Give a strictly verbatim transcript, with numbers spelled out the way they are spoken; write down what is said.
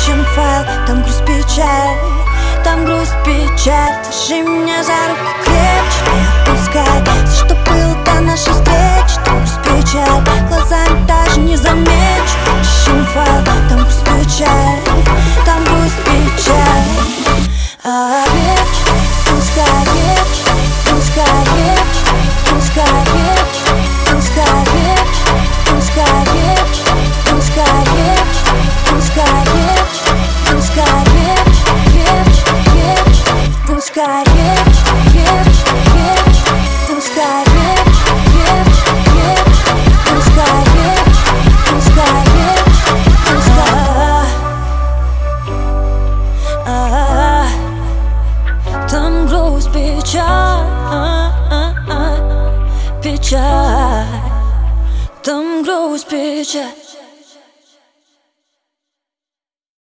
Ищем файл, там грусть, печаль, там грусть, печаль. Держи меня за руку крепче, не отпускай. Все, что было до нашей встречи, там грусть, печаль, глазами даже не замечу. Ищем файл, там грусть, печаль, там грусть, печаль. А крепче, пускай крепче, пускай крепче, пускай крепче, пускай крепче, пускай крепче, пускай крепче, пускай крепче, пускай крепче, крепче, крепче, пускай крепче, крепче, крепче, пускай крепче, крепче, крепче, пускай крепче, пускай крепче, пускай. Там грусть, печаль, печаль, там грусть, печаль.